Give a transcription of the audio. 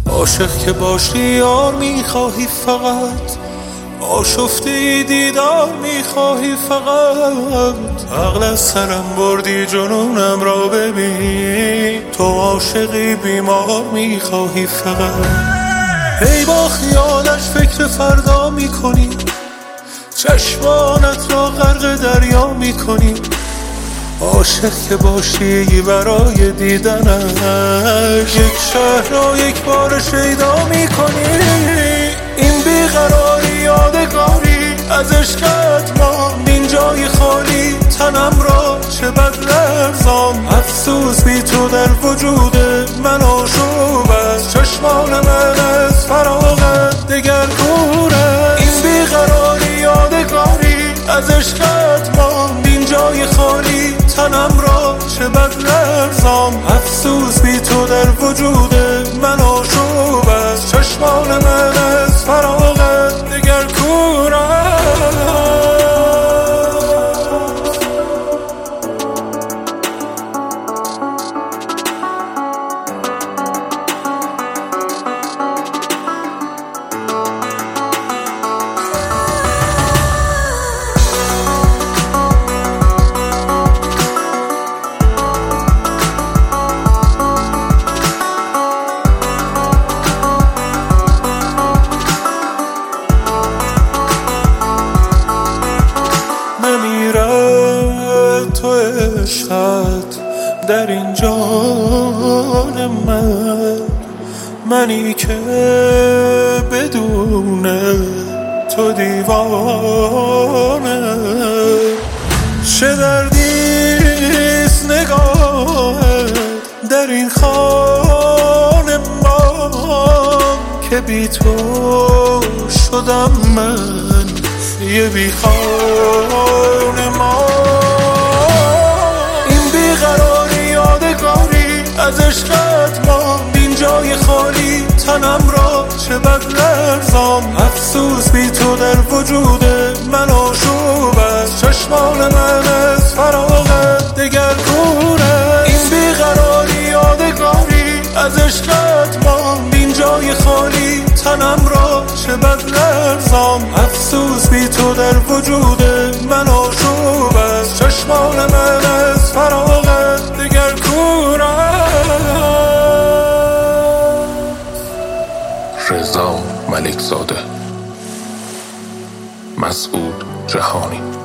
عاشق که باشی یار میخواهی فقط، آشفته دیدار میخواهی فقط. عقل از سرم بردی جنونم را ببین، تو عاشقی بیمار میخواهی فقط. هی با خیالش فکر فردا میکنی، چشمانت را غرق دریا میکنی. عاشق که باشی برای دیدنش، یک شهر را یک بار شیدا میکنی. این بیقراری یادگاری از عشقت ماند، این جای خالی تنم را چه بد لرزان. افسوس بی تو در وجود من آشوب است، چشمان من از فراغت دگر دور است. این بیقراری یادگاری از عشقت ماند، این جای خالی تنم را چه بد لرزان. افسوس بی تو در وجود من آشوب است، چشمان من از فراغت دگر کور است. تو عشقت در این جان منی که بدون تو دیوانه. چه دردیست نگاهت در این خانه ما، که بی تو شدم من یه بی خانه ما. از عشقت ماند این جای خالی تنم را چه بد لرزان. افسوس بی تو در وجود من آشوب است، چشمان من از فراغت دگر کور است. این بیقراری یادگاری از عشقت ماند این جای خالی تنم را چه بد لرزان. افسوس بی تو در وجود من آشوب است، چشمان من از فراغت دگر کور است. رضا ملکزاده، مسعود جهانی.